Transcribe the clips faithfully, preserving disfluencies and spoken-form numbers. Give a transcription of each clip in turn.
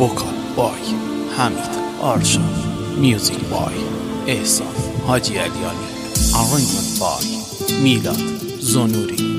وکال بای حمید آرشان، میوزیک بای احسان حاجی علیانی، آرنجمنت بای میلاد زنوری.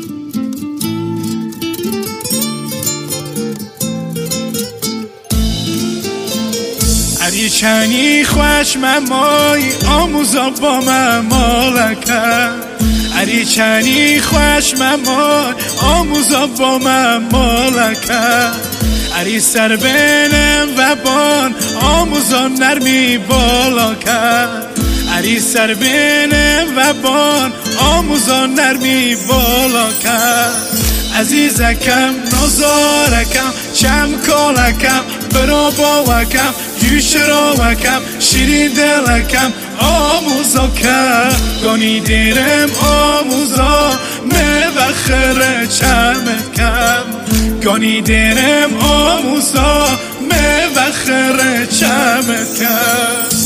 عریچنی خوش ممای آموزا با ممالکه، عریچنی خوش ممای آموزا با ممالکه، عری سر بینم و بان آموزا نرمی بالا کرد، عری سر بینم و بان آموزا نرمی بالا کرد. عزیزکم نازارکم چم کالکم برا باوکم یوش راوکم شیرین دلکم آموزا کرد. گانی دیرم آموزا مبخره چمت کم، گانی دیرم آموزا مبخره چمت کم.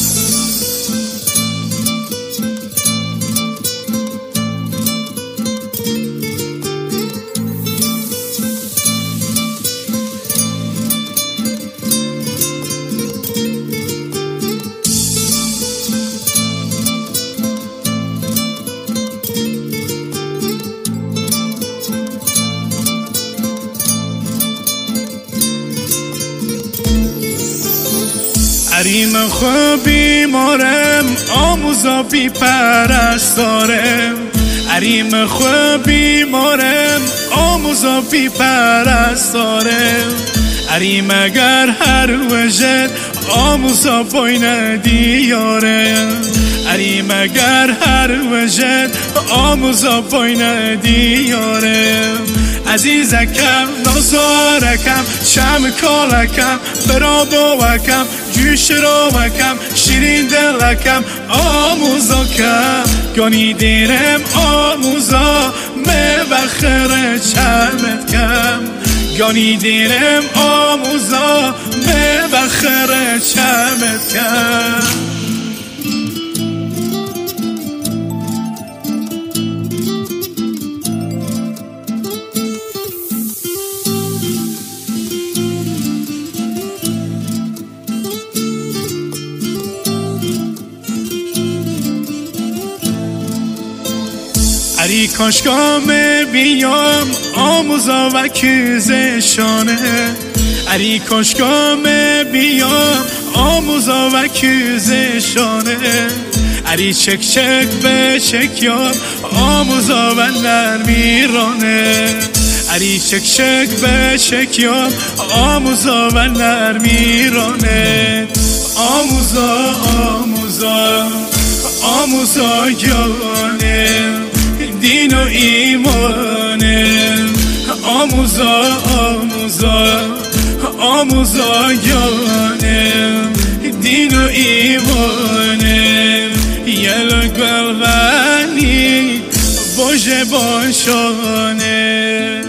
عریم خوب بیمارم آموزا بی پرستارم، عریم خوب بیمارم آموزا بی پرستارم، عریم اگر هر وجد آموزا باین دیارم، عریم اگر هر وجد آموزا باین دیارم. عزیزکم نازارکم چم کالکم برا باوکم جوش راوکم شیرین دلکم آموزا کم، گانی دیرم آموزا مبخره چمت کم، گانی دیرم آموزا مبخره چمت کم. عری کاشکام بیام آموزا و کیزشانه، عری کاشکام بیام آموزا و کیزشانه، عری چک چک به چکیام آموزا و نرمیرانه، عری چک چک به چکیام آموزا و نرمیرانه. آموزا آموزا آموزا یانه دین و ایمانه، آموزا آموزا آموزا یانه دین و ایمانه. یل گل غنی باشه باشانه.